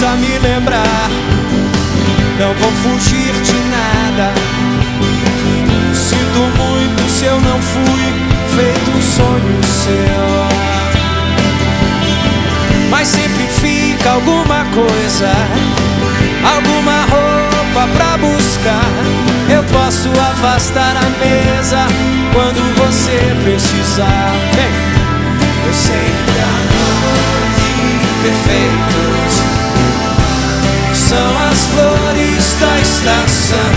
precisa me lembrar, não vou fugir de nada. Sinto muito se eu não fui feito um sonho seu, mas sempre fica alguma coisa, alguma roupa pra buscar. Eu posso afastar a mesa quando você precisar. Eu sei que amores imperfeitos são as flores da estação.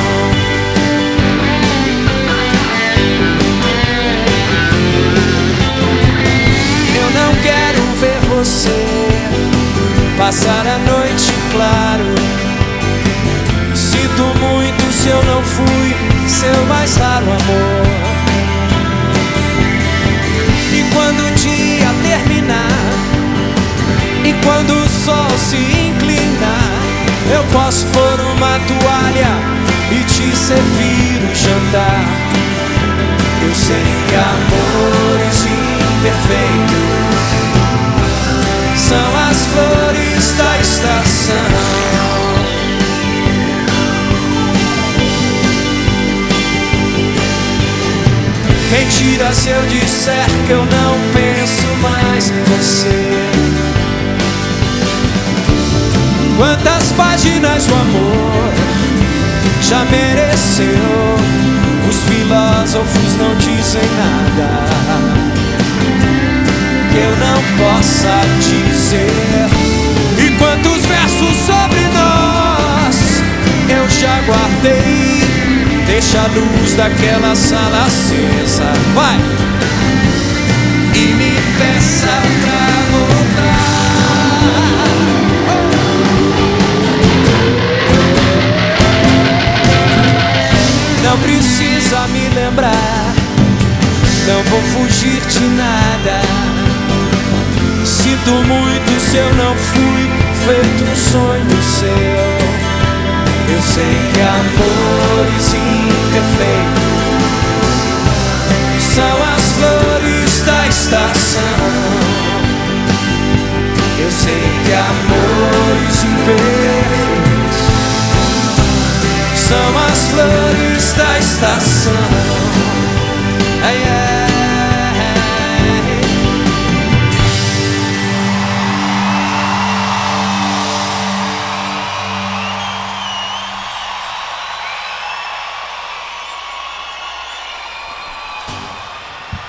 Eu não quero ver você passar a noite claro. Sinto muito se eu não fui seu mais raro amor. E quando o dia terminar, e quando o sol se inclinar, eu posso pôr uma toalha e te servir o jantar. Eu sei que amores imperfeitos são as flores da estação. Mentira se eu disser que eu não penso mais em você. Quantas páginas o amor já mereceu? Os filósofos não dizem nada que eu não possa dizer. E quantos versos sobre nós eu já guardei. Deixa a luz daquela sala acesa, vai! E me peça pra voltar. Não precisa me lembrar, não vou fugir de nada. Sinto muito se eu não fui feito um sonho seu. Eu sei que amores imperfeitos são as flores da estação. Eu sei que amores imperfeitos são as flores da estação.